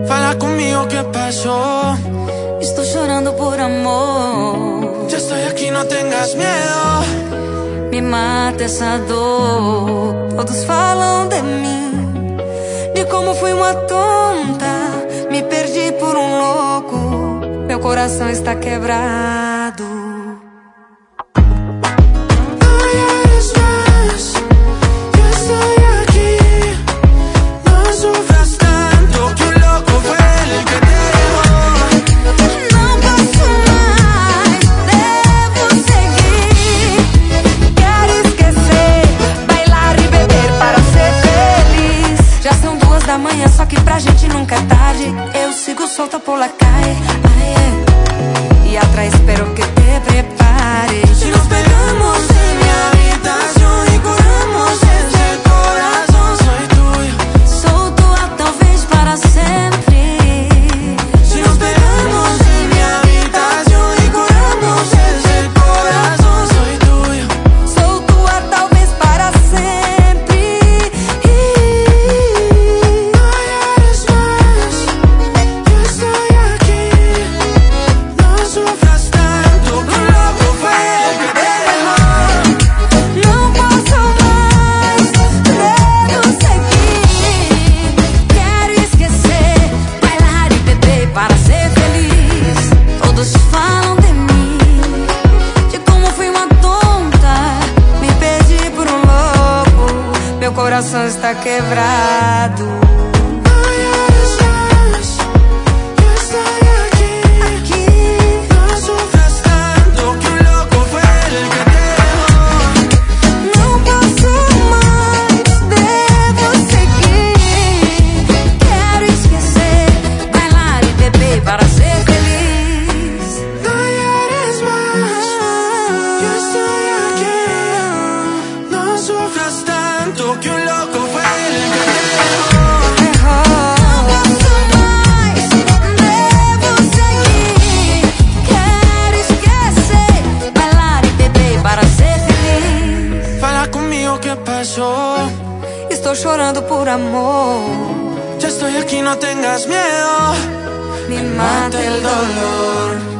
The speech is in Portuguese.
Fala conmigo, ¿qué pasó? Estou chorando por amor. Ya estoy aquí, no tengas miedo. Me mata essa dor. Todos falam de mim, de como fui uma tonta. Me perdi por um louco. Meu coração está quebrado. Da manhã, só que pra gente nunca é tarde. Eu sigo solta por la calle, y atrás espero que te prepares. Si nos pegamos en mi habitación y curamos ese corazón, soy tuyo. Sou tua talvez para sempre. Si nos pegamos en mi habitación y curamos ese corazón, soy tuyo. Sou tua talvez para sempre. Meu coração está quebrado. Que un loco fue el que te dejó. Não posso mais, devo seguir. Quero esquecer, bailar e beber para ser feliz. Fala conmigo, ¿qué pasó? Estou chorando por amor. Ya estoy aquí, no tengas miedo. Me mata el dolor.